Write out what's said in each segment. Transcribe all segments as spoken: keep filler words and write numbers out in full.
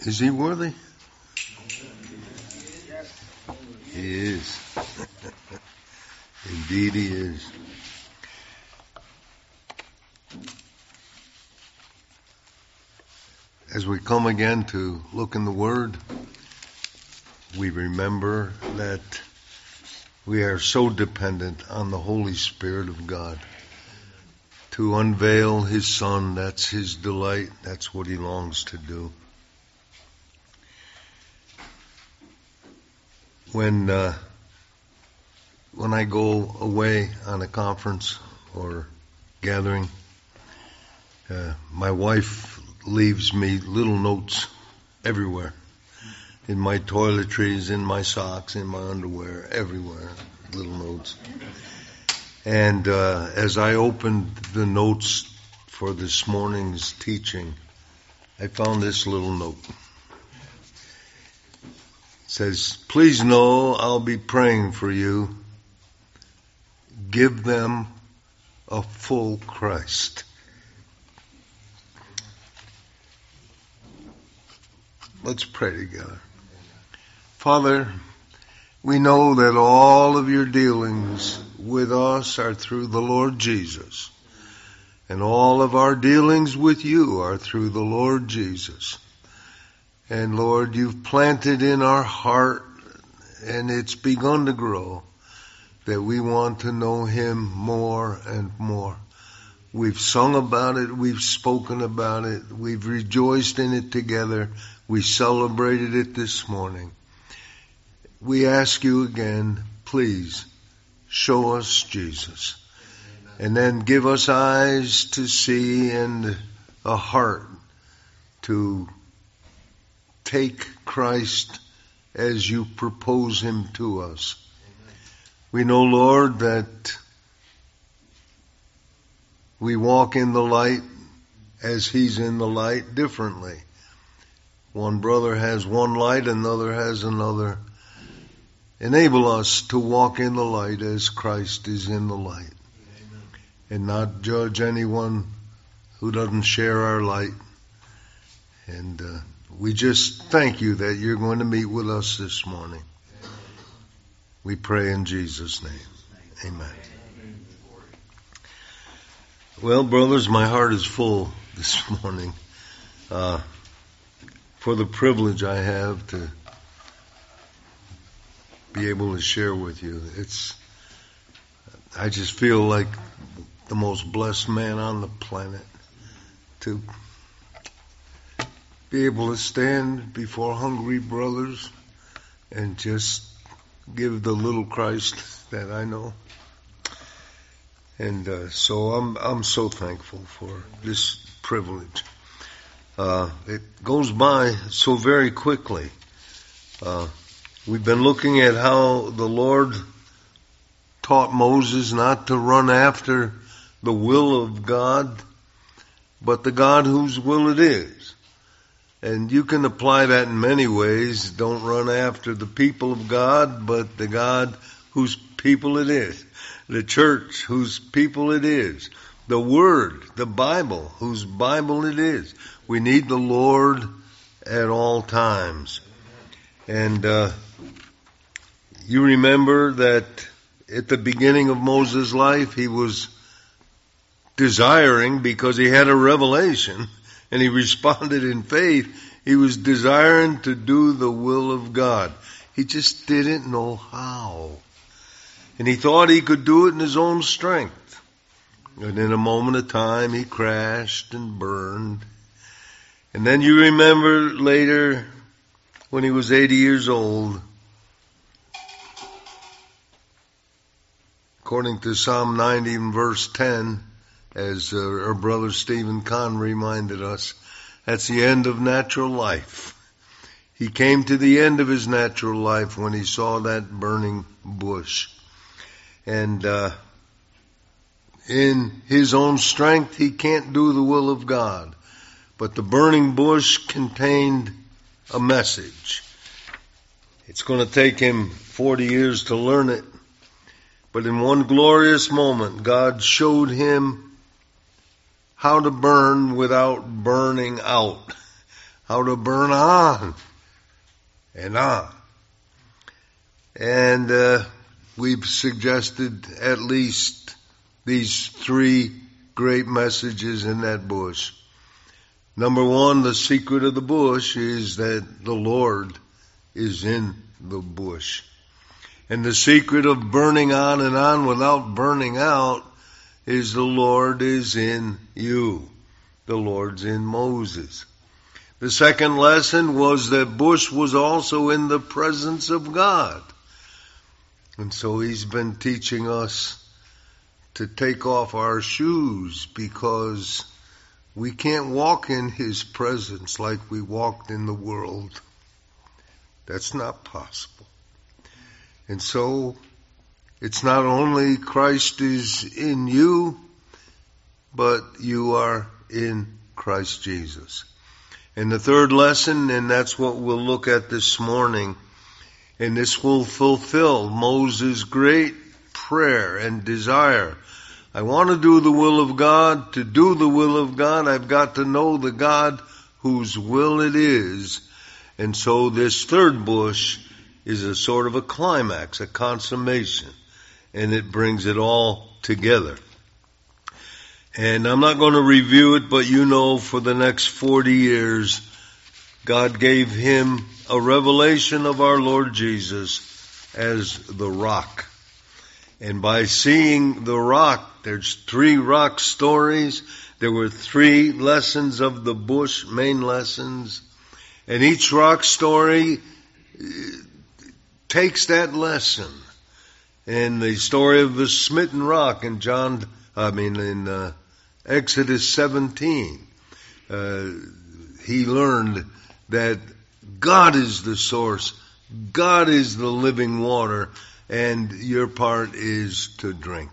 Is he worthy? He is. Indeed he is. As we come again to look in the Word, we remember that we are so dependent on the Holy Spirit of God to unveil His Son. That's His delight. That's what He longs to do. When uh, when I go away on a conference or gathering, uh, my wife leaves me little notes everywhere. In my toiletries, in my socks, in my underwear, everywhere, little notes. And uh, as I opened the notes for this morning's teaching, I found this little note. It says, "Please know I'll be praying for you. Give them a full Christ." Let's pray together. Father, we know that all of your dealings with us are through the Lord Jesus. And all of our dealings with you are through the Lord Jesus. And Lord, you've planted in our heart, and it's begun to grow, that we want to know Him more and more. We've sung about it, we've spoken about it, we've rejoiced in it together, we celebrated it this morning. We ask you again, please, show us Jesus. And then give us eyes to see and a heart to take Christ as you propose Him to us. We know, Lord, that we walk in the light as He's in the light differently. One brother has one light, another has another. Enable us to walk in the light as Christ is in the light. Amen. And not judge anyone who doesn't share our light. And uh, we just thank you that you're going to meet with us this morning. We pray in Jesus' name. Amen. Well, brothers, my heart is full this morning uh, for the privilege I have to be able to share with you. It's, I just feel like the most blessed man on the planet to be able to stand before hungry brothers and just give the little Christ that I know. And uh, so I'm I'm so thankful for this privilege. Uh, it goes by so very quickly. Uh, We've been looking at how the Lord taught Moses not to run after the will of God, but the God whose will it is. And you can apply that in many ways. Don't run after the people of God, but the God whose people it is. The church whose people it is. The Word, the Bible, whose Bible it is. We need the Lord at all times. And uh you remember that at the beginning of Moses' life, he was desiring, because he had a revelation, and he responded in faith, he was desiring to do the will of God. He just didn't know how. And he thought he could do it in his own strength. And in a moment of time, he crashed and burned. And then you remember later, when he was eighty years old, according to Psalm ninety and verse ten, as uh, our brother Stephen Kahn reminded us, that's the end of natural life. He came to the end of his natural life when he saw that burning bush. And uh, in his own strength, he can't do the will of God. But the burning bush contained a message. It's going to take him forty years to learn it. But in one glorious moment, God showed him how to burn without burning out. how to burn on and on. And uh, we've suggested at least these three great messages in that bush. Number one, the secret of the bush is that the Lord is in the bush. And the secret of burning on and on without burning out is the Lord is in you. The Lord's in Moses. The second lesson was that bush was also in the presence of God. And so he's been teaching us to take off our shoes because we can't walk in his presence like we walked in the world. That's not possible. And so it's not only Christ is in you, but you are in Christ Jesus. And the third lesson, and that's what we'll look at this morning, and this will fulfill Moses' great prayer and desire. I want to do the will of God. To do the will of God, I've got to know the God whose will it is. And so this third bush is a sort of a climax, a consummation, and it brings it all together. And I'm not going to review it, but you know for the next forty years, God gave him a revelation of our Lord Jesus as the rock. And by seeing the rock, there's three rock stories. There were three lessons of the bush, main lessons. And each rock story takes that lesson. And the story of the smitten rock in John, I mean in uh, Exodus seventeen, uh, he learned that God is the source, God is the living water, and your part is to drink.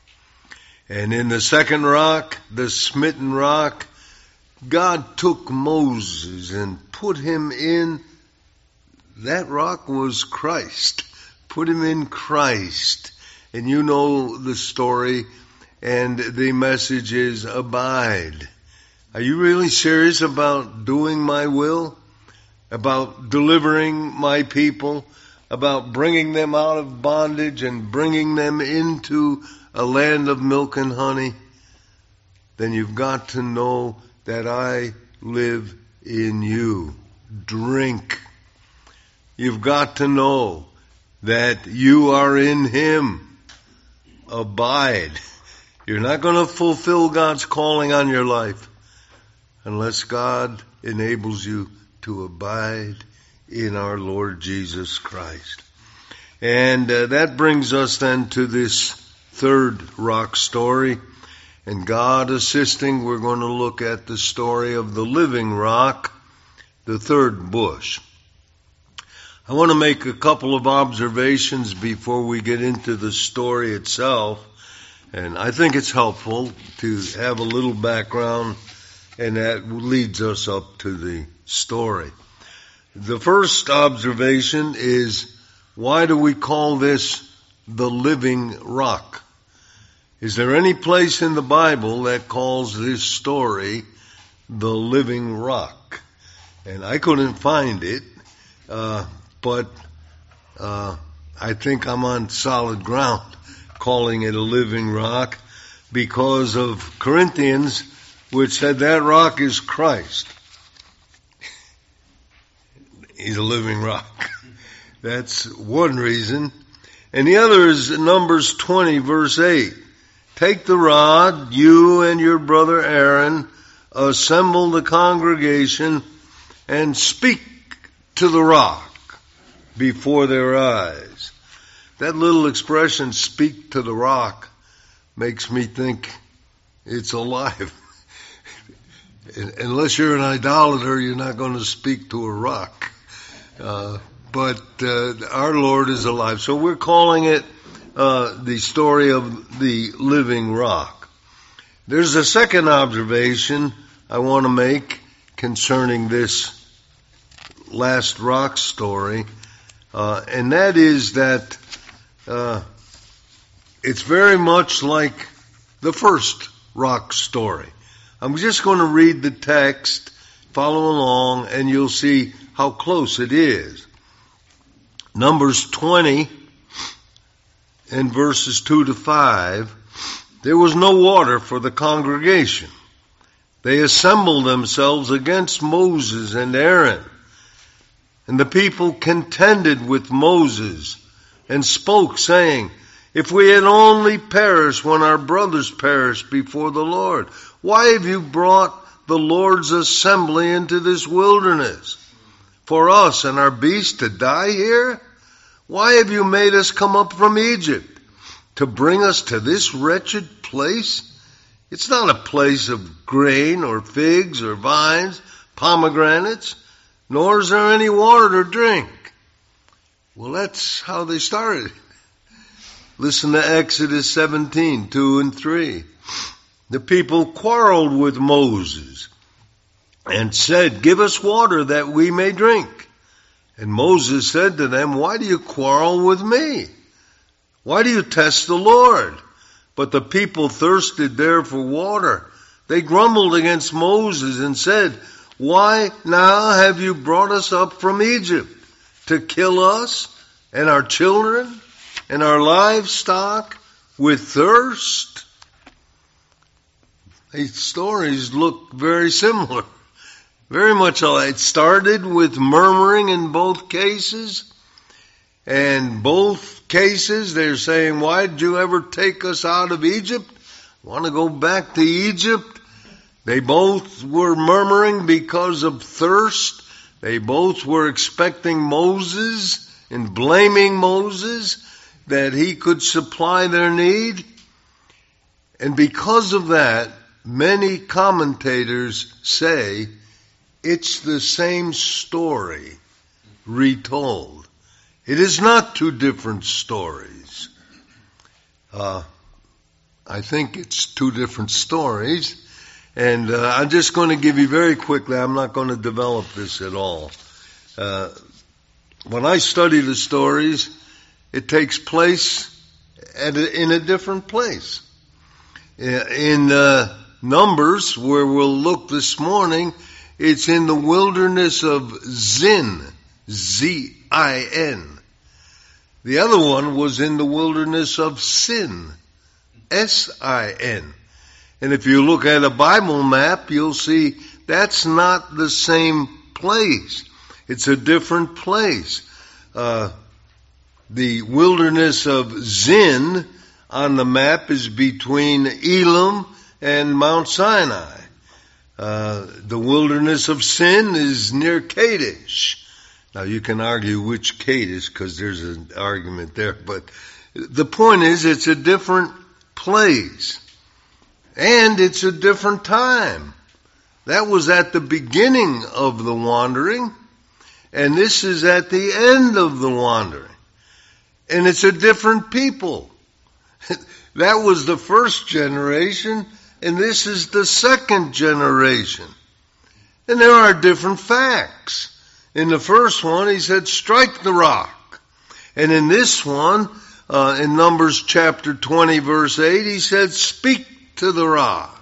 And in the second rock, the smitten rock, God took Moses and put him in, that rock was Christ. Put him in Christ. And you know the story, and the message is abide. Are you really serious about doing my will? About delivering my people? About bringing them out of bondage and bringing them into a land of milk and honey? Then you've got to know that I live in you. Drink. You've got to know that you are in him. Abide. You're not going to fulfill God's calling on your life unless God enables you to abide in our Lord Jesus Christ. And uh, that brings us then to this third rock story. And God assisting, we're going to look at the story of the living rock, the third bush. I want to make a couple of observations before we get into the story itself. And I think it's helpful to have a little background, and that leads us up to the story. The first observation is, why do we call this the living rock? Is there any place in the Bible that calls this story the living rock? And I couldn't find it, uh, but uh, I think I'm on solid ground calling it a living rock because of Corinthians, which said that rock is Christ. He's a living rock. That's one reason. And the other is Numbers twenty, verse eight. Take the rod, you and your brother Aaron, assemble the congregation, and speak to the rock before their eyes. That little expression, speak to the rock, makes me think it's alive. Unless you're an idolater, you're not going to speak to a rock. Uh, but uh, our Lord is alive. So we're calling it uh, the story of the living rock. There's a second observation I want to make concerning this last rock story, uh, and that is that uh, it's very much like the first rock story. I'm just going to read the text. If follow along and you'll see how close it is. Numbers twenty and verses two to five, there was no water for the congregation. They assembled themselves against Moses and Aaron. And the people contended with Moses and spoke, saying, if we had only perished when our brothers perished before the Lord, why have you brought the Lord's assembly into this wilderness? For us and our beasts to die here? Why have you made us come up from Egypt to bring us to this wretched place? It's not a place of grain or figs or vines, pomegranates, nor is there any water to drink. Well, that's how they started. Listen to Exodus seventeen, two and three. The people quarreled with Moses and said, give us water that we may drink. And Moses said to them, why do you quarrel with me? Why do you test the Lord? But the people thirsted there for water. They grumbled against Moses and said, why now have you brought us up from Egypt to kill us and our children and our livestock with thirst? These stories look very similar. Very much alike. It started with murmuring in both cases. And both cases they're saying, why did you ever take us out of Egypt? Want to go back to Egypt? They both were murmuring because of thirst. They both were expecting Moses and blaming Moses that he could supply their need. And because of that, many commentators say it's the same story retold. It is not two different stories. Uh, I think it's two different stories. And uh, I'm just going to give you very quickly, I'm not going to develop this at all. Uh, when I study the stories, it takes place at a, in a different place. In uh, Numbers, where we'll look this morning, it's in the wilderness of Zin, Z I N. The other one was in the wilderness of Sin, S I N. And if you look at a Bible map, you'll see that's not the same place. It's a different place. Uh, the wilderness of Zin on the map is between Elim and Mount Sinai. Uh, the wilderness of Sin is near Kadesh. Now you can argue which Kadesh because there's an argument there, but the point is it's a different place. And it's a different time. That was at the beginning of the wandering, and this is at the end of the wandering. And it's a different people. That was the first generation, and this is the second generation. And there are different facts. In the first one, he said, strike the rock. And in this one, uh, in Numbers chapter twenty, verse eight, he said, speak to the rock.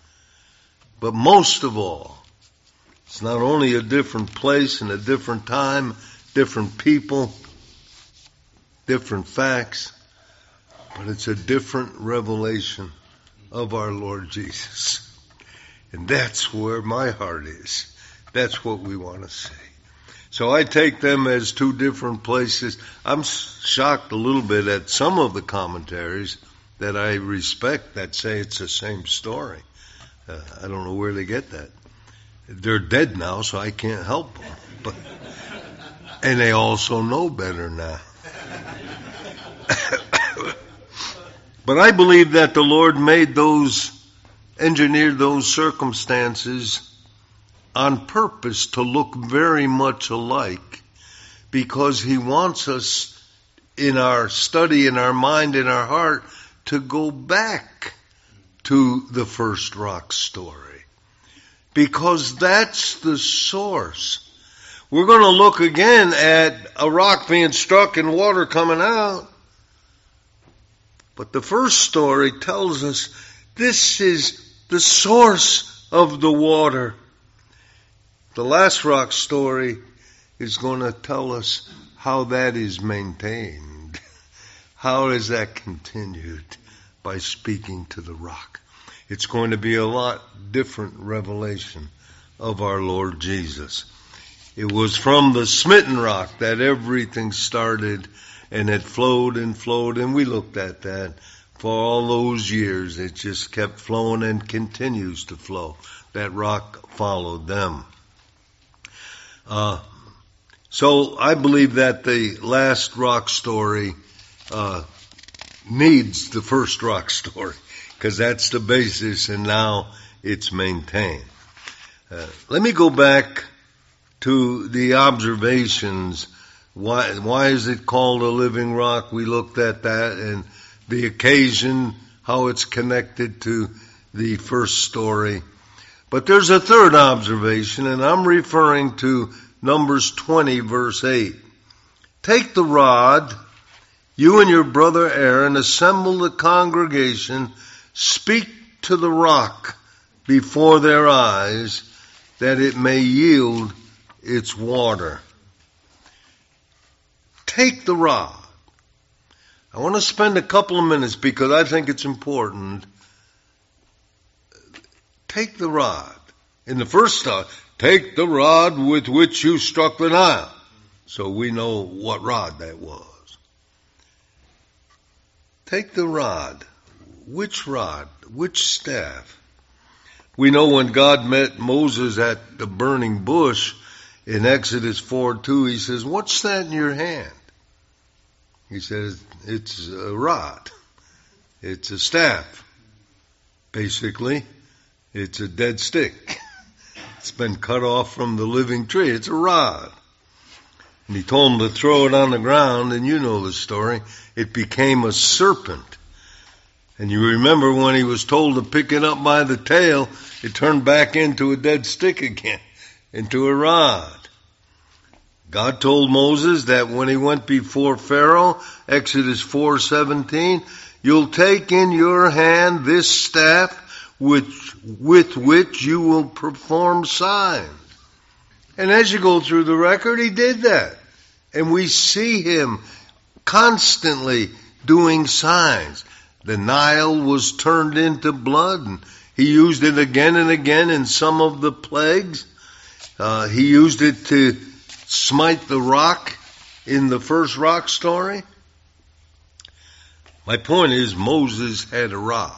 But most of all, it's not only a different place and a different time, different people, different facts, but it's a different revelation of our Lord Jesus. And that's where my heart is. That's what we want to see. So I take them as two different places. I'm shocked a little bit at some of the commentaries that I respect that say it's the same story. Uh, I don't know where they get that. They're dead now, so I can't help them. But, and they also know better now. But I believe that the Lord made those, engineered those circumstances on purpose to look very much alike, because He wants us in our study, in our mind, in our heart, to go back to the first rock story. Because that's the source. We're going to look again at a rock being struck and water coming out. But the first story tells us this is the source of the water. The last rock story is going to tell us how that is maintained. How is that continued? By speaking to the rock. It's going to be a lot different revelation of our Lord Jesus. It was from the smitten rock that everything started, and it flowed and flowed, and we looked at that. For all those years, it just kept flowing and continues to flow. That rock followed them. Uh, so I believe that the last rock story uh, needs the first rock story, because that's the basis, and now it's maintained. Uh, let me go back to the observations. Why, why is it called a living rock? We looked at that, and the occasion, how it's connected to the first story. But there's a third observation, and I'm referring to Numbers twenty, verse eight. Take the rod, you and your brother Aaron, assemble the congregation, speak to the rock before their eyes, that it may yield its water. Take the rod. I want to spend a couple of minutes because I think it's important. Take the rod. In the first start, take the rod with which you struck the Nile. So we know what rod that was. Take the rod. Which rod? Which staff? We know when God met Moses at the burning bush in Exodus four two, he says, what's that in your hand? He says, it's a rod. It's a staff. Basically, it's a dead stick. It's been cut off from the living tree. It's a rod. And he told him to throw it on the ground, and you know the story. It became a serpent. And you remember when he was told to pick it up by the tail, it turned back into a dead stick again, into a rod. God told Moses that when he went before Pharaoh, Exodus four seventeen, you'll take in your hand this staff which, with which you will perform signs. And as you go through the record, he did that. And we see him constantly doing signs. The Nile was turned into blood, and he used it again and again in some of the plagues. Uh, he used it to smite the rock in the first rock story. My point is, Moses had a rod.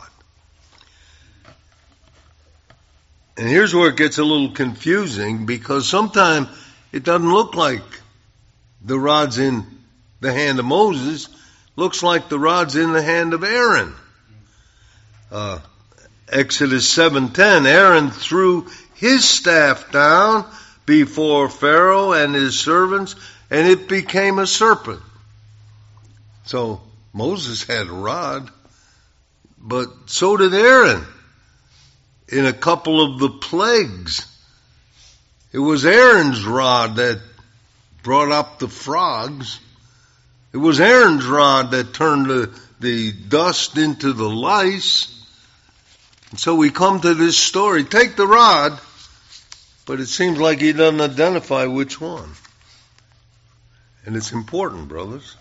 And here's where it gets a little confusing, because sometimes it doesn't look like the rod's in the hand of Moses. Looks like the rod's in the hand of Aaron. Uh, Exodus seven ten, Aaron threw his staff down before Pharaoh and his servants, and it became a serpent. So Moses had a rod, but so did Aaron in a couple of the plagues. It was Aaron's rod that brought up the frogs. It was Aaron's rod that turned the, the dust into the lice. And so we come to this story. Take the rod, but it seems like he doesn't identify which one. And it's important, brothers.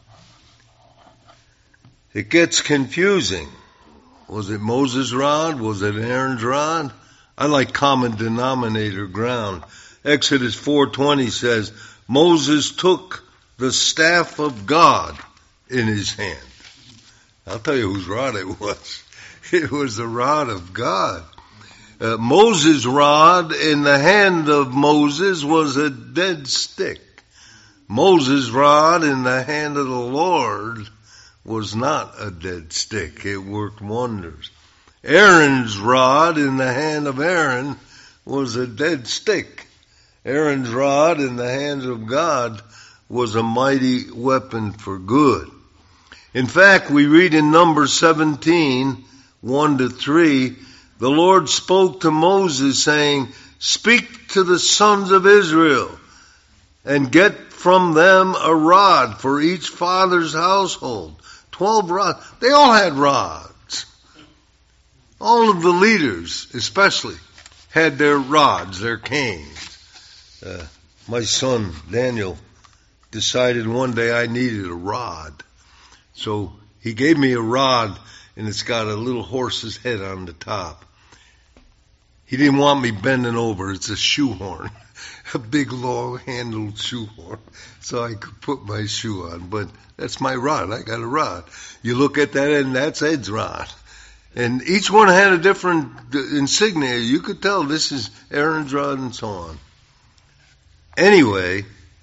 It gets confusing. Was it Moses' rod? Was it Aaron's rod? I like common denominator ground. Exodus four twenty says, Moses took the staff of God in his hand. I'll tell you whose rod it was. It was the rod of God. Uh, Moses' rod in the hand of Moses was a dead stick. Moses' rod in the hand of the Lord was not a dead stick. It worked wonders. Aaron's rod in the hand of Aaron was a dead stick. Aaron's rod in the hands of God was a mighty weapon for good. In fact, we read in Numbers seventeen, one to three, the Lord spoke to Moses saying, speak to the sons of Israel and get from them a rod for each father's household. Twelve rods. They all had rods. All of the leaders, especially, had their rods, their canes. Uh, my son, Daniel, decided one day I needed a rod. So he gave me a rod, and it's got a little horse's head on the top. He didn't want me bending over. It's a shoehorn, a big long-handled shoehorn, so I could put my shoe on. But that's my rod. I got a rod. You look at that, and that's Ed's rod. And each one had a different insignia. You could tell this is Aaron's rod and so on. Anyway,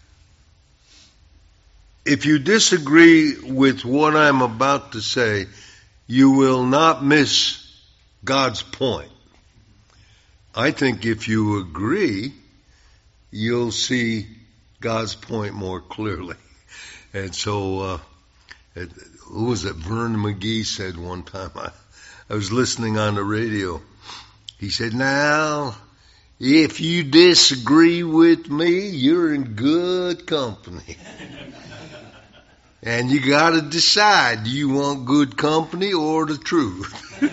if you disagree with what I'm about to say, you will not miss God's point. I think if you agree, you'll see God's point more clearly. And so, uh, it, who was it? Vern McGee said one time, I, I was listening on the radio. He said, now, if you disagree with me, you're in good company. And you got to decide, do you want good company or the truth?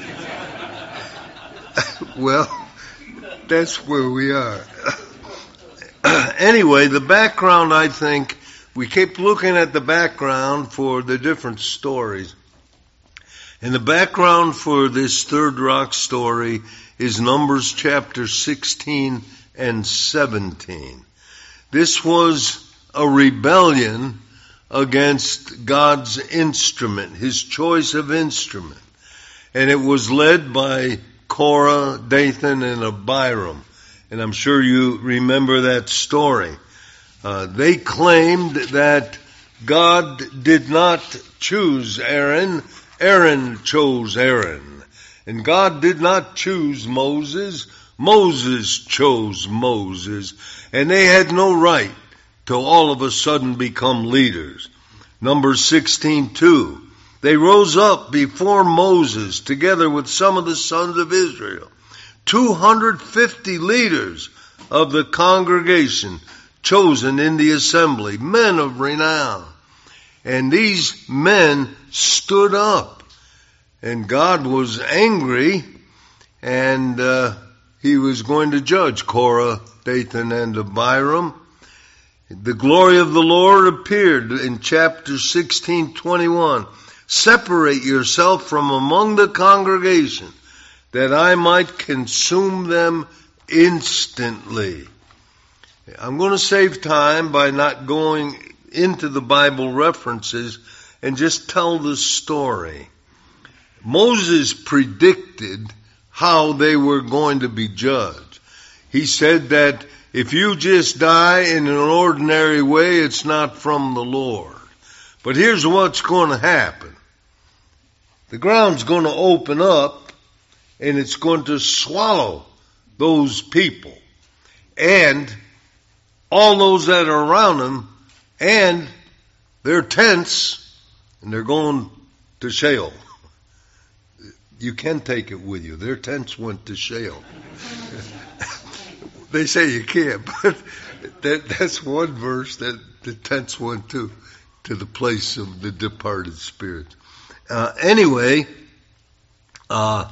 Well, that's where we are. Anyway, the background, I think, we keep looking at the background for the different stories. And the background for this third rock story is Numbers chapter sixteen and seventeen. This was a rebellion against God's instrument, his choice of instrument. And it was led by Korah, Dathan, and Abiram. And I'm sure you remember that story. Uh, they claimed that God did not choose Aaron. Aaron chose Aaron. And God did not choose Moses. Moses chose Moses. And they had no right to all of a sudden become leaders. Numbers sixteen two. They rose up before Moses together with some of the sons of Israel. two hundred fifty leaders of the congregation chosen in the assembly, men of renown. And these men stood up. And God was angry, and uh, he was going to judge Korah, Dathan, and Abiram. The glory of the Lord appeared in chapter sixteen twenty-one. Separate yourself from among the congregation, that I might consume them instantly. I'm going to save time by not going into the Bible references and just tell the story. Moses predicted how they were going to be judged. He said that if you just die in an ordinary way, it's not from the Lord. But here's what's going to happen. The ground's going to open up, and it's going to swallow those people and all those that are around them and their tents, and they're going to Sheol. You can take it with you. Their tents went to Sheol. They say you can't, but that, that's one verse that the tents went to, to the place of the departed spirits. Uh, anyway, uh,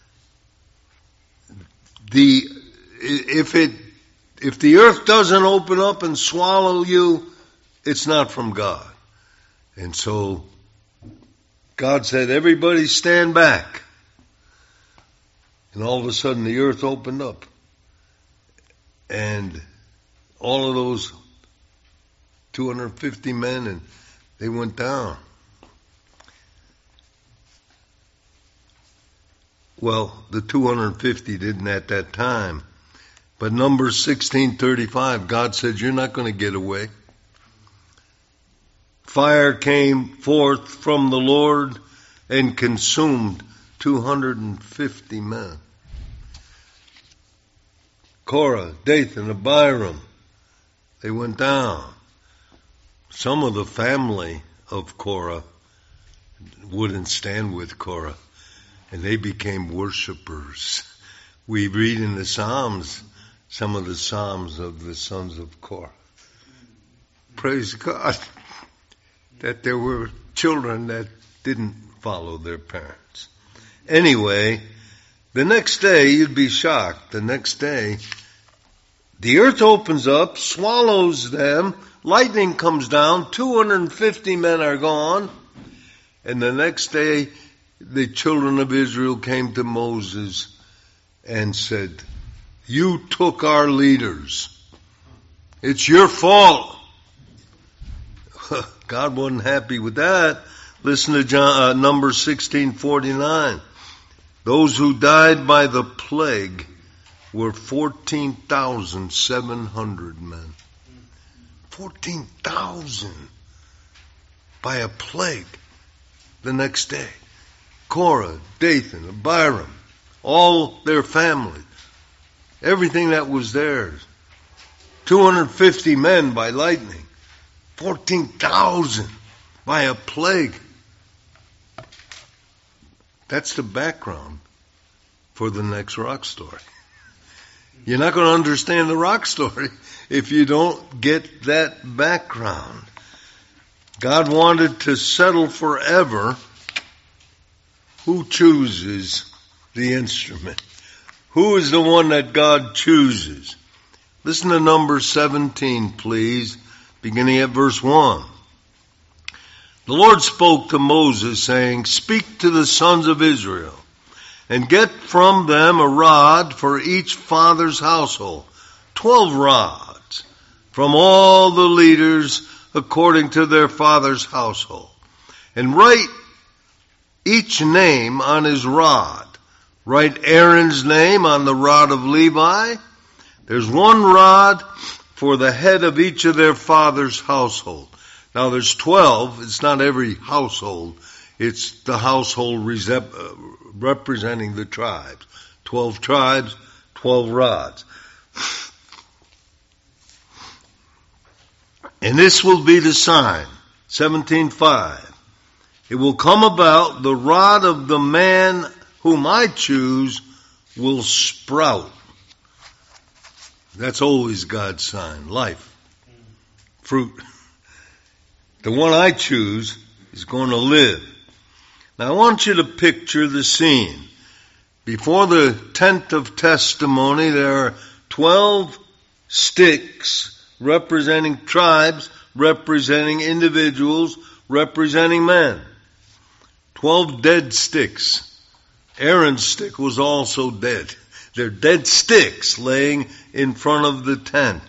the if it if the earth doesn't open up and swallow you, it's not from God. And so God said, everybody stand back. And all of a sudden the earth opened up. And all of those two hundred fifty men, and they went down. Well, the two hundred fifty didn't at that time. But Numbers sixteen thirty-five, God said, you're not going to get away. Fire came forth from the Lord and consumed two hundred fifty men. Korah, Dathan, Abiram, they went down. Some of the family of Korah wouldn't stand with Korah, and they became worshipers. We read in the Psalms, some of the Psalms of the sons of Korah. Praise God that there were children that didn't follow their parents. Anyway, the next day, you'd be shocked, the next day, The earth opens up, swallows them, lightning comes down, two hundred fifty men are gone, and the next day the children of Israel came to Moses and said, you took our leaders. It's your fault. God wasn't happy with that. Listen to John, uh, Numbers sixteen forty-nine. Those who died by the plague were fourteen thousand seven hundred men. fourteen thousand by a plague the next day. Korah, Dathan, Abiram, all their families, everything that was theirs. two hundred fifty men by lightning. fourteen thousand by a plague. That's the background for the next rock story. You're not going to understand the rock story if you don't get that background. God wanted to settle forever. Who chooses the instrument? Who is the one that God chooses? Listen to Numbers seventeen, please, beginning at verse one. The Lord spoke to Moses, saying, speak to the sons of Israel, and get from them a rod for each father's household, twelve rods, from all the leaders according to their father's household. And write each name on his rod. Write Aaron's name on the rod of Levi. There's one rod for the head of each of their father's household. Now there's twelve. It's not every household. It's the household representing the tribes. Twelve tribes, twelve rods. And this will be the sign. seventeen five. It will come about, the rod of the man whom I choose will sprout. That's always God's sign. Life. Fruit. The one I choose is going to live. Now I want you to picture the scene. Before the tent of testimony, there are twelve sticks representing tribes, representing individuals, representing men. Twelve dead sticks. Aaron's stick was also dead. They're dead sticks laying in front of the tent.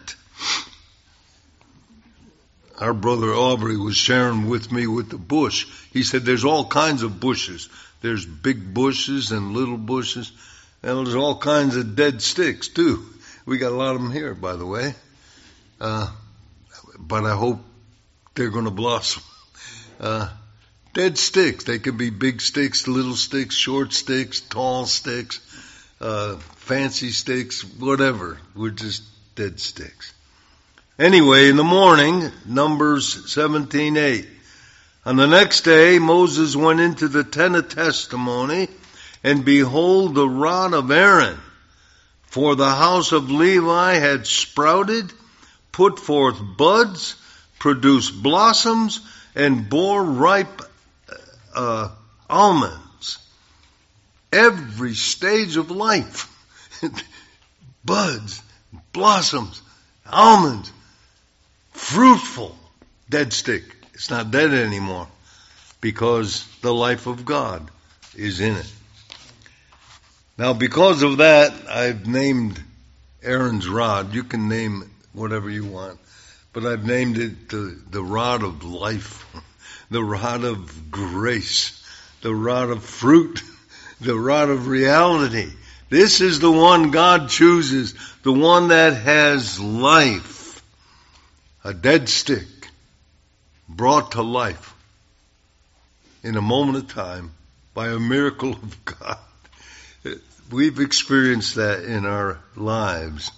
Our brother Aubrey was sharing with me with the bush. He said there's all kinds of bushes. There's big bushes and little bushes. And there's all kinds of dead sticks too. We got a lot of them here, by the way. Uh, but I hope they're going to blossom. Uh, dead sticks. They could be big sticks, little sticks, short sticks, tall sticks, uh, fancy sticks, whatever. We're just dead sticks. Anyway, in the morning, Numbers seventeen eight. On the next day, Moses went into the tent of testimony, and behold, the rod of Aaron, for the house of Levi had sprouted, put forth buds, produced blossoms, and bore ripe uh, almonds. Every stage of life. Buds, blossoms, almonds. Fruitful. Dead stick. It's not dead anymore because the life of God is in it. Now because of that, I've named Aaron's rod. You can name whatever you want. But I've named it the, the rod of life, the rod of grace, the rod of fruit, the rod of reality. This is the one God chooses, the one that has life. A dead stick brought to life in a moment of time by a miracle of God. We've experienced that in our lives.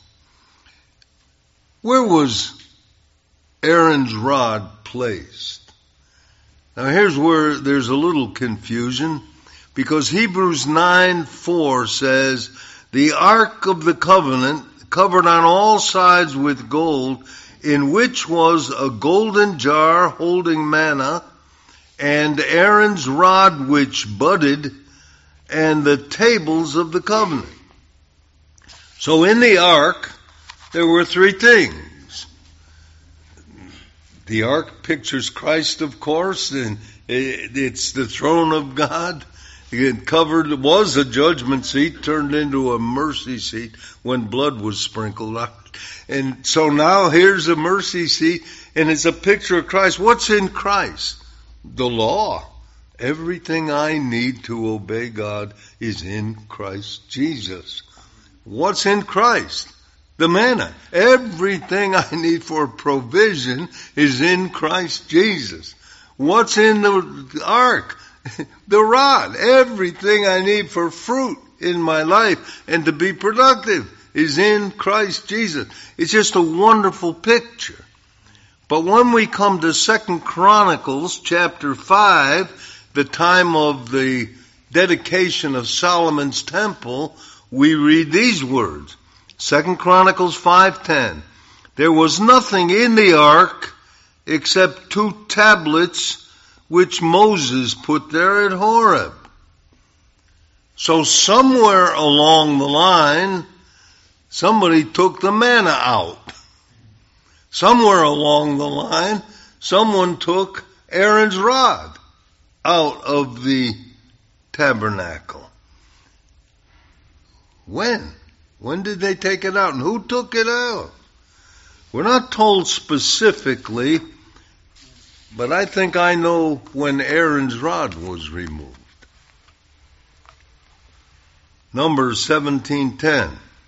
Where was Aaron's rod placed? Now here's where there's a little confusion, because Hebrews nine four says, the ark of the covenant covered on all sides with gold, in which was a golden jar holding manna, and Aaron's rod which budded, and the tables of the covenant. So in the ark there were three things. The ark pictures Christ, of course, and it's the throne of God. It covered, was a judgment seat, turned into a mercy seat when blood was sprinkled out. And so now here's a mercy seat, and it's a picture of Christ. What's in Christ? The law. Everything I need to obey God is in Christ Jesus. What's in Christ? The manna. Everything I need for provision is in Christ Jesus. What's in the ark? The rod. Everything I need for fruit in my life and to be productive is in Christ Jesus. It's just a wonderful picture. But when we come to Second Chronicles chapter five, the time of the dedication of Solomon's temple, we read these words. Second Chronicles five ten. There was nothing in the ark except two tablets which Moses put there at Horeb. So somewhere along the line, somebody took the manna out. Somewhere along the line, someone took Aaron's rod out of the tabernacle. When? When did they take it out? And who took it out? We're not told specifically, but I think I know when Aaron's rod was removed. Numbers seventeen ten.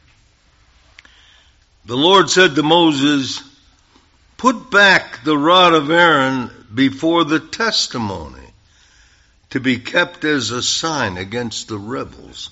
The Lord said to Moses, "Put back the rod of Aaron before the testimony, to be kept as a sign against the rebels."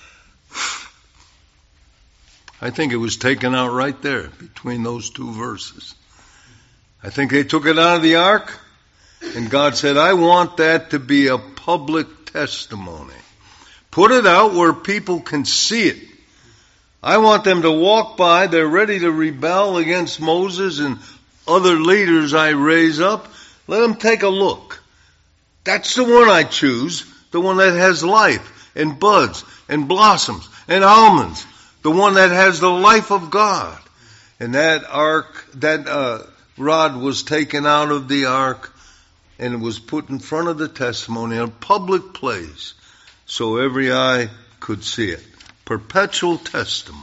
I think it was taken out right there between those two verses. I think they took it out of the ark, and God said, I want that to be a public testimony. Put it out where people can see it. I want them to walk by, they're ready to rebel against Moses and other leaders I raise up. Let them take a look. That's the one I choose, the one that has life and buds and blossoms and almonds, the one that has the life of God. And that ark, that uh, rod was taken out of the ark and it was put in front of the testimony in a public place so every eye could see it. Perpetual testimony.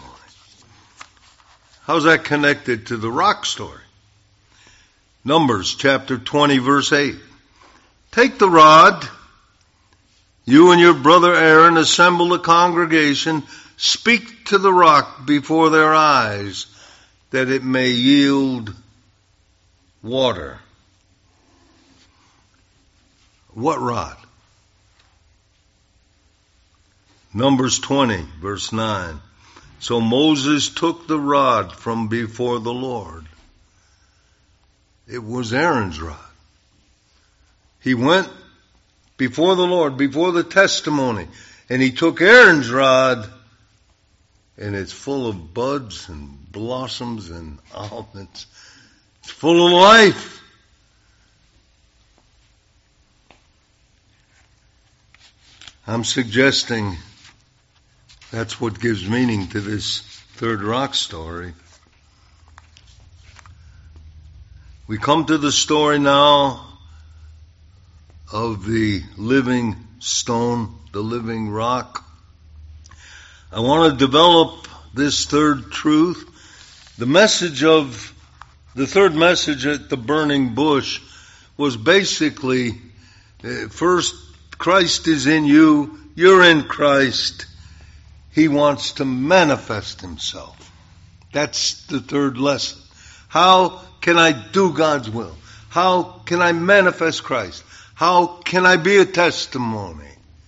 How's that connected to the rock story? Numbers chapter twenty verse eight. Take the rod, you and your brother Aaron assemble the congregation, speak to the rock before their eyes, that it may yield water. What rod? Numbers twenty, verse nine. So Moses took the rod from before the Lord. It was Aaron's rod. He went before the Lord, before the testimony, and he took Aaron's rod, and it's full of buds and blossoms and almonds. It's full of life. I'm suggesting that's what gives meaning to this third rock story. We come to the story now of the living stone, the living rock. I want to develop this third truth. The message of, the third message at the burning bush was basically, uh, first, Christ is in you, you're in Christ. He wants to manifest himself. That's the third lesson. How can I do God's will? How can I manifest Christ? How can I be a testimony?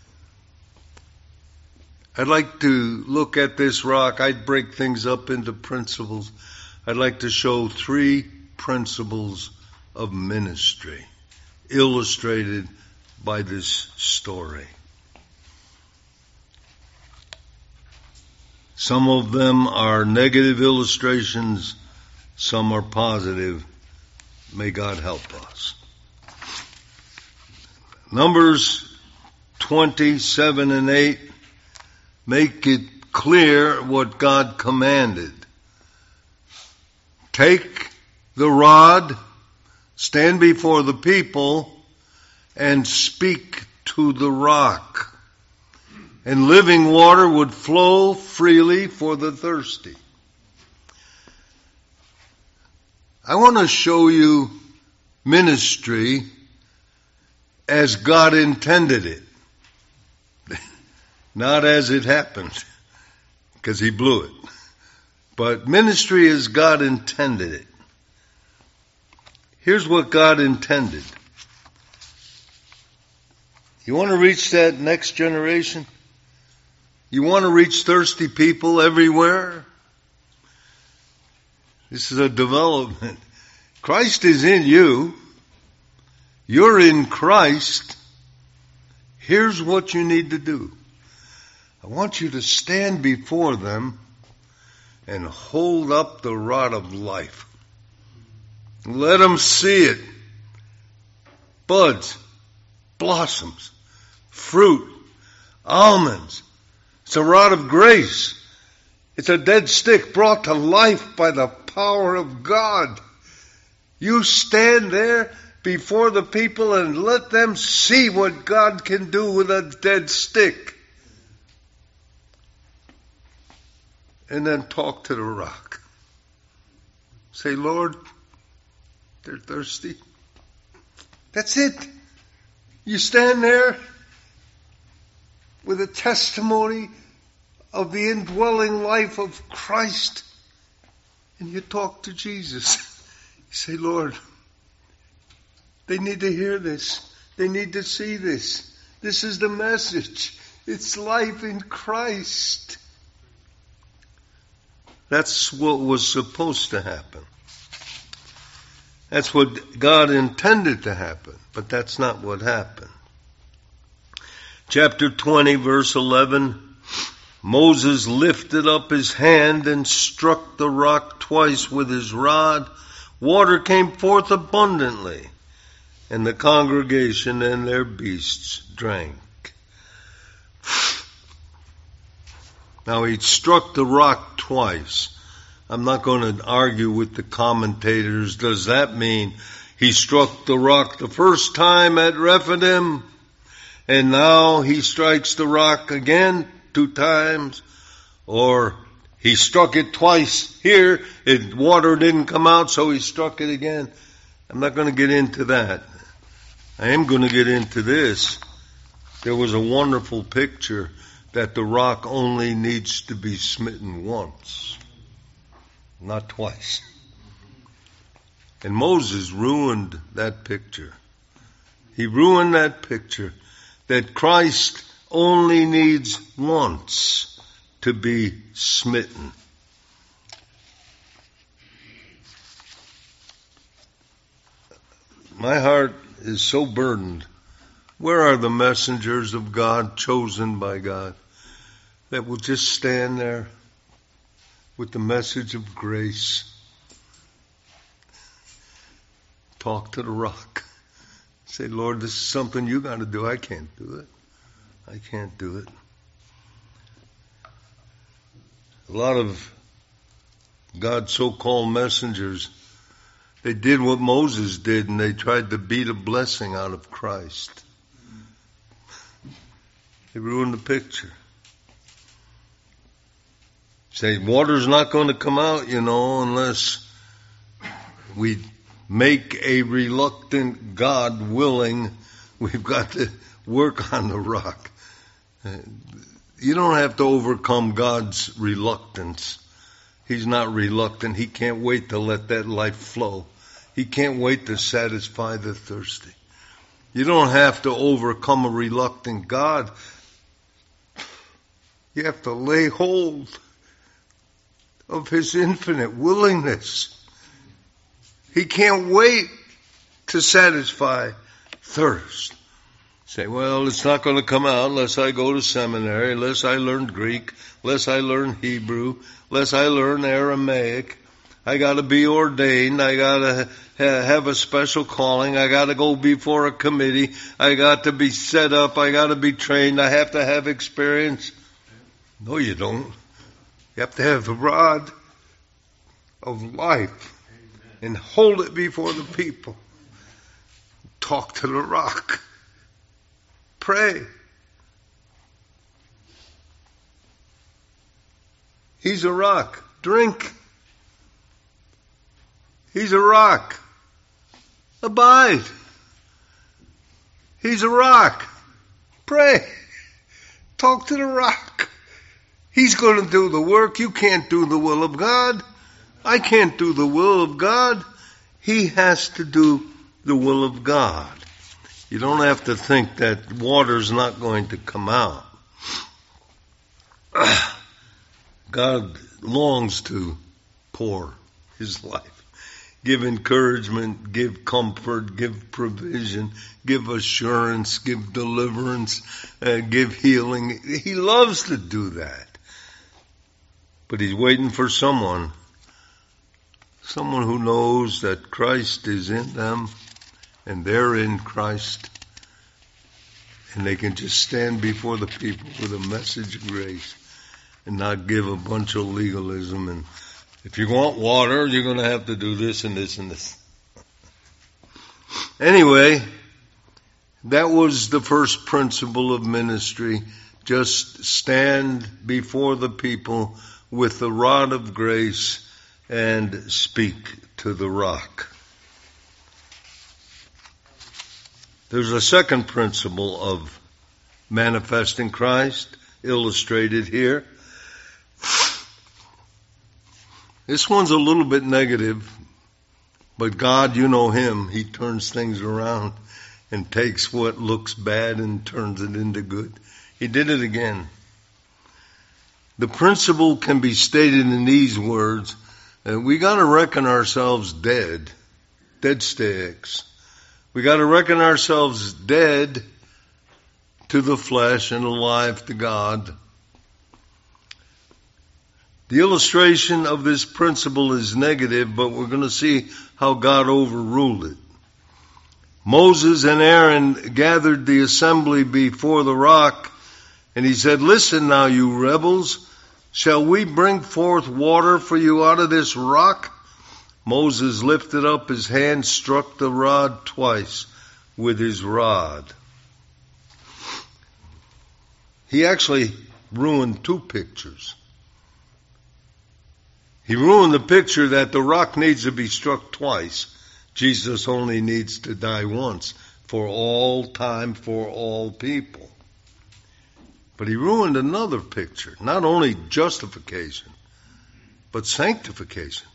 I'd like to look at this rock. I'd break things up into principles. I'd like to show three principles of ministry illustrated by this story. Some of them are negative illustrations, some are positive. May God help us. Numbers twenty-seven and eight make it clear what God commanded. take the rod, stand before the people, and speak to the rock. And living water would flow freely for the thirsty. I want to show you ministry as God intended it. Not as it happened, because he blew it. But ministry as God intended it. Here's what God intended. You want to reach that next generation? You want to reach thirsty people everywhere? This is a development. Christ is in you. You're in Christ. Here's what you need to do. I want you to stand before them and hold up the rod of life. Let them see it. Buds, blossoms, fruit, almonds. It's a rod of grace. It's a dead stick brought to life by the power of God. You stand there before the people and let them see what God can do with a dead stick. And then talk to the rock. Say, Lord, they're thirsty. That's it. You stand there with a testimony of the indwelling life of Christ, and you talk to Jesus. You say, Lord, they need to hear this. They need to see this. This is the message. It's life in Christ. That's what was supposed to happen. That's what God intended to happen, but that's not what happened. Chapter twenty, verse eleven, Moses lifted up his hand and struck the rock twice with his rod. Water came forth abundantly, and the congregation and their beasts drank. Now he struck the rock twice. I'm not going to argue with the commentators. Does that mean he struck the rock the first time at Rephidim, and now he strikes the rock again two times? Or he struck it twice here, it, water didn't come out, so he struck it again? I'm not going to get into that. I am going to get into this. There was a wonderful picture that the rock only needs to be smitten once, not twice. And Moses ruined that picture. He ruined that picture that Christ only needs once to be smitten. My heart is so burdened. Where are the messengers of God, chosen by God, that will just stand there with the message of grace? Talk to the rock. Say, Lord, this is something you got to do. I can't do it. I can't do it. A lot of God's so-called messengers, they did what Moses did, and they tried to beat a blessing out of Christ. They ruined the picture. Say, water's not going to come out, you know, unless we make a reluctant God willing. We've got to work on the rock. You don't have to overcome God's reluctance. He's not reluctant. He can't wait to let that life flow. He can't wait to satisfy the thirsty. You don't have to overcome a reluctant God. You have to lay hold of His infinite willingness. He can't wait to satisfy thirst. Say, well, it's not going to come out unless I go to seminary, unless I learn Greek, unless I learn Hebrew, unless I learn Aramaic. I got to be ordained. I got to ha- have a special calling. I got to go before a committee. I got to be set up. I got to be trained. I have to have experience. No, you don't. You have to have the rod of life. and hold it before the people. Talk to the rock. Pray. He's a rock. Drink. He's a rock. Abide. He's a rock. Pray. Talk to the rock. He's going to do the work. You can't do the will of God. I can't do the will of God. He has to do the will of God. You don't have to think that water's not going to come out. God longs to pour His life. Give encouragement, give comfort, give provision, give assurance, give deliverance, uh, give healing. He loves to do that. But He's waiting for someone. Someone who knows that Christ is in them and they're in Christ. And they can just stand before the people with a message of grace and not give a bunch of legalism. And if you want water, you're going to have to do this and this and this. Anyway, that was the first principle of ministry. Just stand before the people with the rod of grace and speak to the rock. There's a second principle of manifesting Christ, illustrated here. This one's a little bit negative, but God, you know Him. He turns things around and takes what looks bad and turns it into good. He did it again. The principle can be stated in these words. Uh, we got to reckon ourselves dead, dead sticks. We got to reckon ourselves dead to the flesh and alive to God. The illustration of this principle is negative, but we're going to see how God overruled it. Moses and Aaron gathered the assembly before the rock, and he said, "Listen now, you rebels, shall we bring forth water for you out of this rock?" Moses lifted up his hand, struck the rod twice with his rod. He actually ruined two pictures. He ruined the picture that the rock needs to be struck twice. Jesus only needs to die once for all time, for all people. But he ruined another picture, not only justification, but sanctification.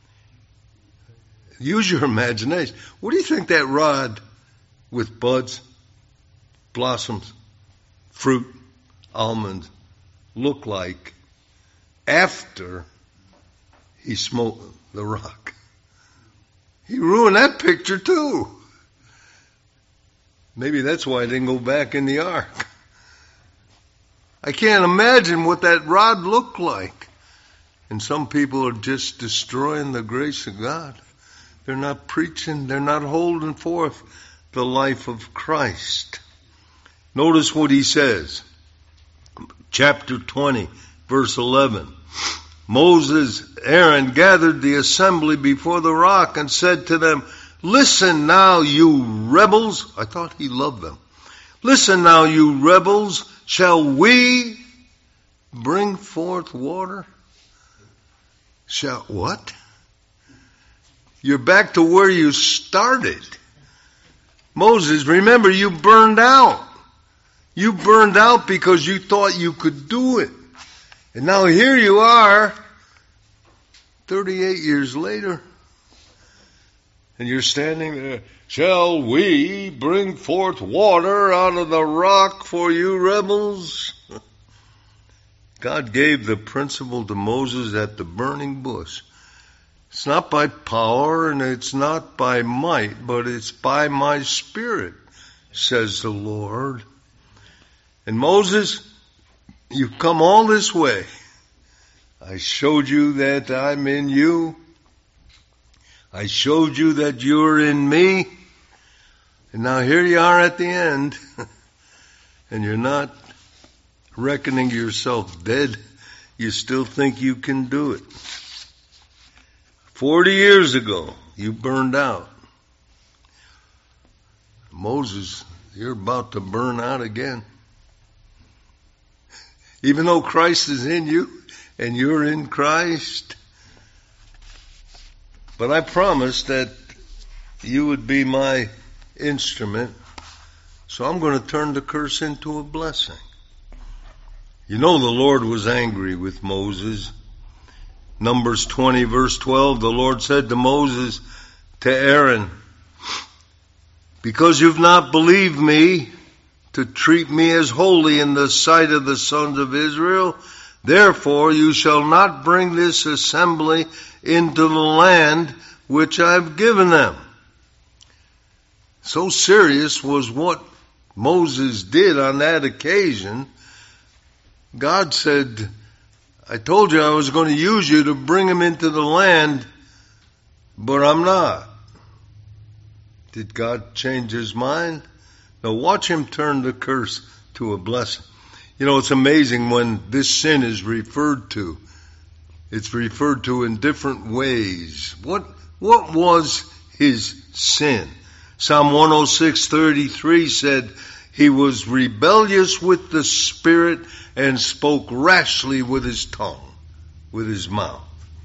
Use your imagination. What do you think that rod with buds, blossoms, fruit, almonds look like after he smote the rock? He ruined that picture too. Maybe that's why I didn't go back in the ark. I can't imagine what that rod looked like. And some people are just destroying the grace of God. They're not preaching, they're not holding forth the life of Christ. Notice what he says. Chapter twenty, verse eleven. Moses, Aaron gathered the assembly before the rock and said to them, "Listen now, you rebels." I thought he loved them. "Listen now, you rebels, shall we bring forth water?" Shall what? You're back to where you started. Moses, remember, you burned out. You burned out because you thought you could do it. And now here you are, thirty-eight years later, and you're standing there. "Shall we bring forth water out of the rock for you rebels?" God gave the principle to Moses at the burning bush. It's not by power and it's not by might, but it's by my Spirit, says the Lord. And Moses, you've come all this way. I showed you that I'm in you. I showed you that you're in me. And now here you are at the end. And you're not reckoning yourself dead. You still think you can do it. Forty years ago, you burned out. Moses, you're about to burn out again. Even though Christ is in you and you're in Christ. But I promised that you would be my instrument. So I'm going to turn the curse into a blessing. You know the Lord was angry with Moses. Numbers twenty verse twelve, the Lord said to Moses, to Aaron, because you've not believed me to treat me as holy in the sight of the sons of Israel, therefore you shall not bring this assembly into the land which I've given them. So serious was what Moses did on that occasion. God said, I told you I was going to use you to bring them into the land, but I'm not. Did God change his mind? Now watch him turn the curse to a blessing. You know, it's amazing when this sin is referred to. It's referred to in different ways. What, what was his sin? Psalm one oh six thirty-three said, he was rebellious with the spirit and spoke rashly with his tongue, with his mouth.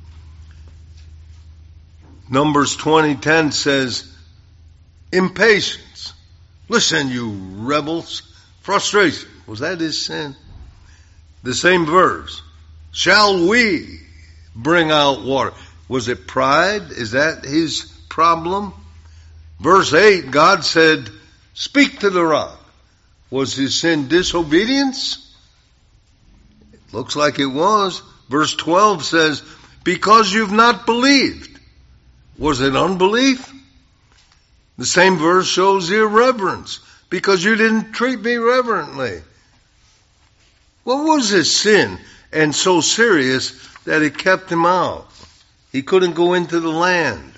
Numbers twenty ten says, impatience. Listen, you rebels. Frustration. Was that his sin? The same verse. Shall we bring out water? Was it pride? Is that his problem? Verse eight, God said, speak to the rock. Was his sin disobedience? It looks like it was. Verse twelve says, because you've not believed. Was it unbelief? The same verse shows irreverence. Because you didn't treat me reverently. What was his sin? And so serious that it kept him out. He couldn't go into the land.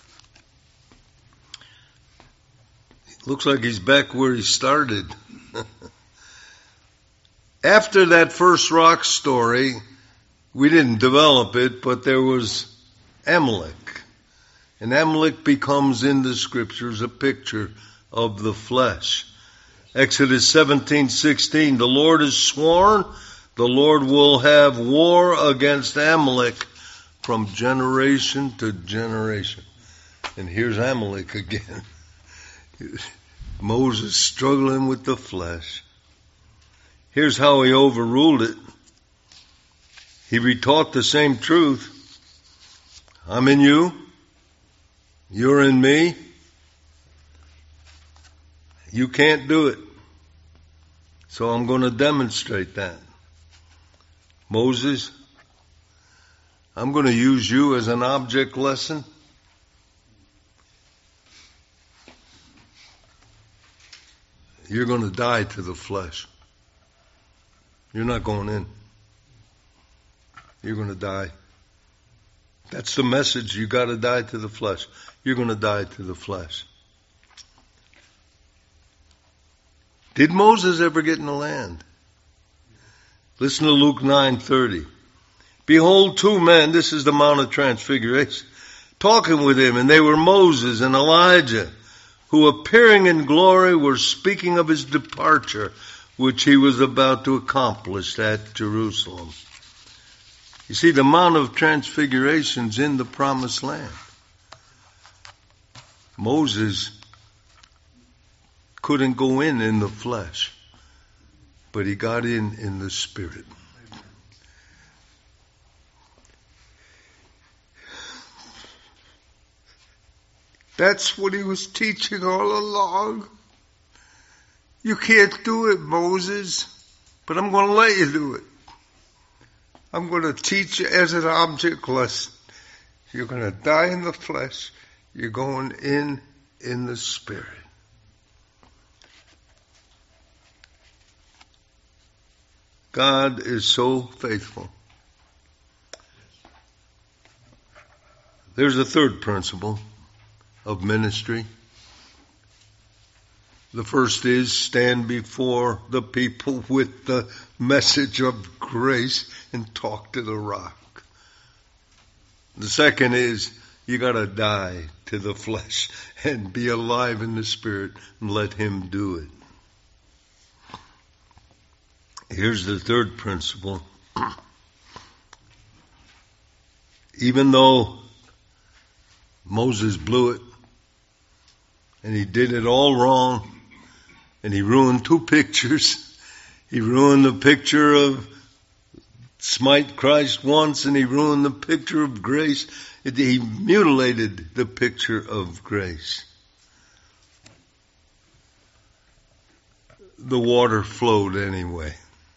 Looks like he's back where he started. After that first rock story, we didn't develop it, but there was Amalek. And Amalek becomes in the scriptures a picture of the flesh. Exodus seventeen sixteen, the Lord has sworn, the Lord will have war against Amalek from generation to generation. And here's Amalek again. Moses struggling with the flesh. Here's how he overruled it. He retaught the same truth. I'm in you. You're in me. You can't do it. So I'm going to demonstrate that. Moses, I'm going to use you as an object lesson. You're going to die to the flesh. You're not going in. You're going to die. That's the message. You got to die to the flesh. You're going to die to the flesh. Did Moses ever get in the land? Listen to Luke nine thirty. Behold, two men, this is the Mount of Transfiguration, talking with him, and they were Moses and Elijah, who appearing in glory were speaking of his departure, which he was about to accomplish at Jerusalem. You see, the Mount of Transfiguration's in the Promised Land. Moses couldn't go in in the flesh, but he got in in the Spirit. That's what he was teaching all along. You can't do it, Moses, but I'm going to let you do it. I'm going to teach you as an object lesson. You're going to die in the flesh. You're going in in the Spirit. God is so faithful. There's a third principle of ministry. The first is stand before the people with the message of grace and talk to the rock. The second is You got to die to the flesh and be alive in the Spirit and let Him do it. Here's the third principle. Even though Moses blew it, and he did it all wrong, and he ruined two pictures. He ruined the picture of smite Christ once, and he ruined the picture of grace. He mutilated the picture of grace. The water flowed anyway.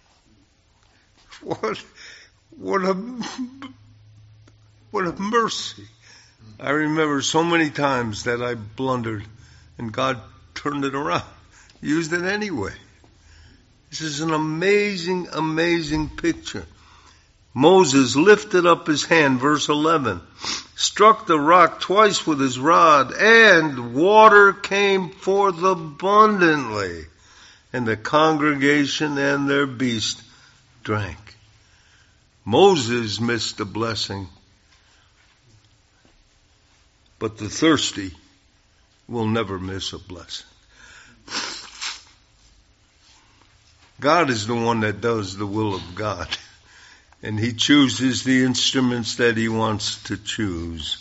What, what a, what a mercy. I remember so many times that I blundered and God turned it around, used it anyway. This is an amazing, amazing picture. Moses lifted up his hand, verse eleven, struck the rock twice with his rod, and water came forth abundantly, and the congregation and their beast drank. Moses missed the blessing, but the thirsty will never miss a blessing. God is the one that does the will of God. And He chooses the instruments that He wants to choose.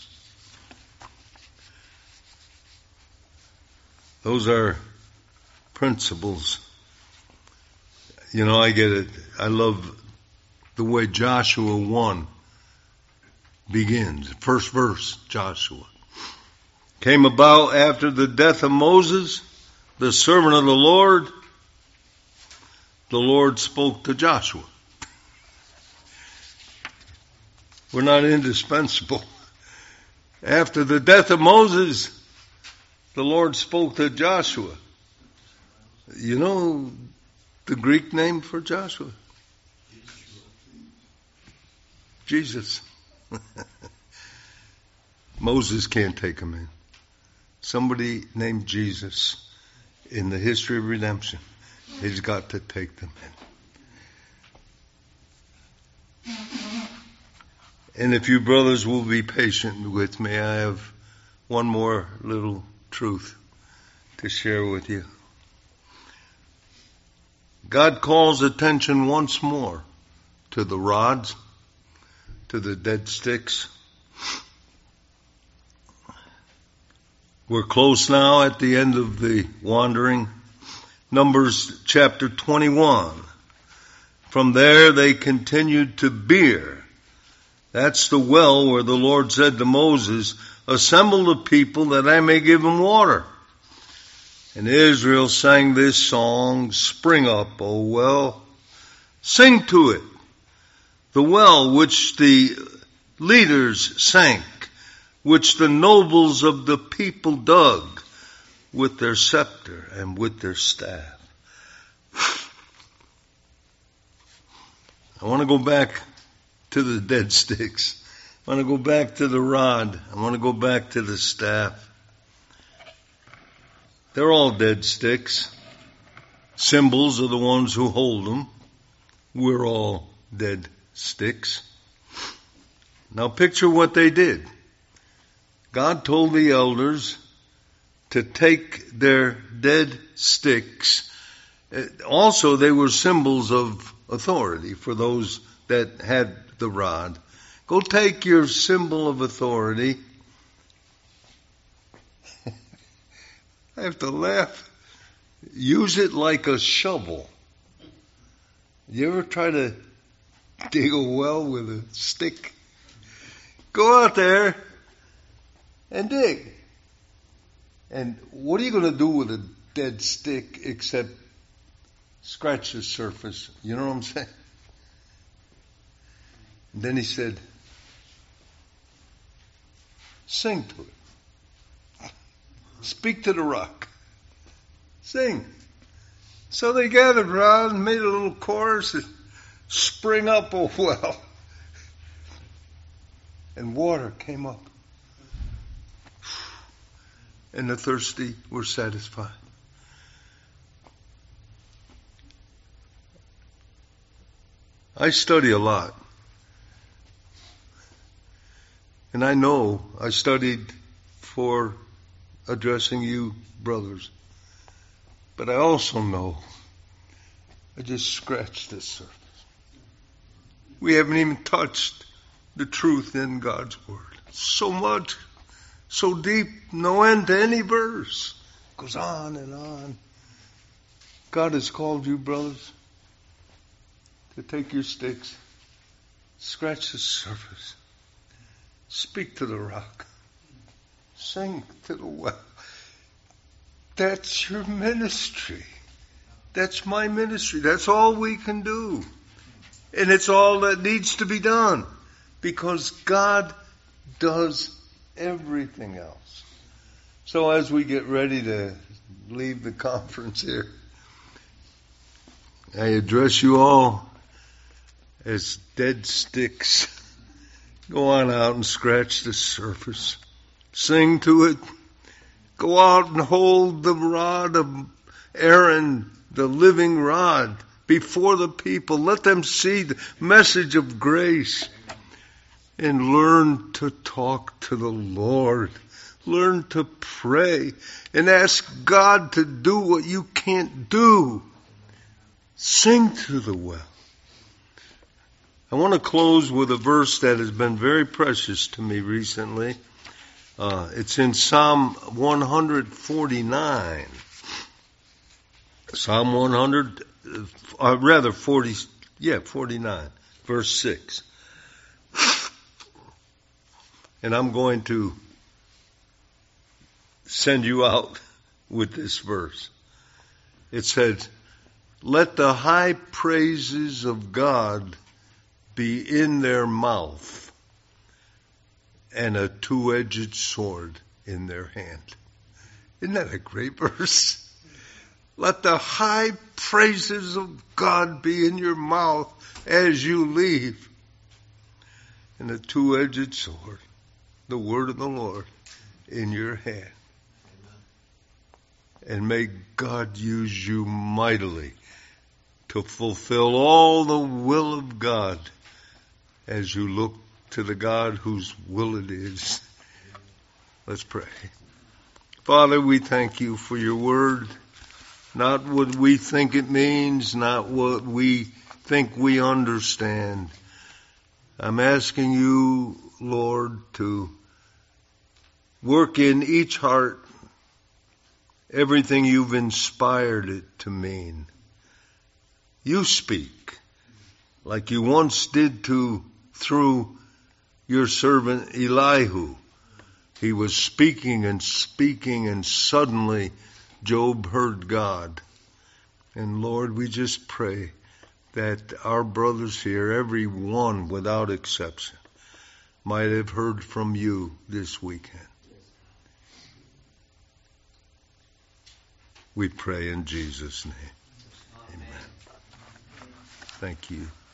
Those are principles. You know, I get it. I love the way Joshua one begins. First verse, Joshua. Came about after the death of Moses, the servant of the Lord. The Lord spoke to Joshua. We're not indispensable. After the death of Moses, the Lord spoke to Joshua. You know the Greek name for Joshua? Jesus. Moses can't take him in. Somebody named Jesus in the history of redemption, He's got to take them in. And if you brothers will be patient with me, I have one more little truth to share with you. God calls attention once more to the rods, to the dead sticks. We're close now at the end of the wandering. Numbers chapter twenty-one. From there they continued to Beer. That's the well where the Lord said to Moses, assemble the people that I may give them water. And Israel sang this song, spring up, O well. Sing to it. The well which the leaders sank, which the nobles of the people dug with their scepter and with their staff. I want to go back to the dead sticks. I want to go back to the rod. I want to go back to the staff. They're all dead sticks. Symbols are the ones who hold them. We're all dead sticks. Now picture what they did. God told the elders to take their dead sticks. Also, they were symbols of authority for those that had the rod. Go take your symbol of authority. I have to laugh. Use it like a shovel. You ever try to dig a well with a stick? Go out there and dig. And what are you going to do with a dead stick except scratch the surface? You know what I'm saying? And then he said, sing to it. Speak to the rock. Sing. So they gathered around and made a little chorus and spring up a well. And water came up. And the thirsty were satisfied. I study a lot. And I know I studied for addressing you, brothers. But I also know I just scratched the surface. We haven't even touched the truth in God's Word. So much, so deep, no end to any verse. Goes on and on. God has called you, brothers, to take your sticks, scratch the surface, speak to the rock, sing to the well. That's your ministry. That's my ministry. That's all we can do. And it's all that needs to be done. Because God does everything else. So as we get ready to leave the conference here, I address you all as dead sticks. Go on out and scratch the surface. Sing to it. Go out and hold the rod of Aaron, the living rod, before the people. Let them see the message of grace. And learn to talk to the Lord. Learn to pray. And ask God to do what you can't do. Sing to the well. I want to close with a verse that has been very precious to me recently. Uh, it's in Psalm one forty-nine. Psalm one hundred, uh, rather forty, yeah, forty-nine, verse six. And I'm going to send you out with this verse. It says, let the high praises of God be in their mouth and a two-edged sword in their hand. Isn't that a great verse? Let the high praises of God be in your mouth as you leave. And a two-edged sword, the word of the Lord, in your hand. And may God use you mightily to fulfill all the will of God as you look to the God whose will it is. Let's pray. Father, we thank you for your word. Not what we think it means, not what we think we understand. I'm asking you, Lord, to work in each heart everything you've inspired it to mean. You speak like you once did to through your servant Elihu. He was speaking and speaking, and suddenly Job heard God. And Lord, we just pray that our brothers here, every one without exception, might have heard from you this weekend. We pray in Jesus' name. Amen. Thank you.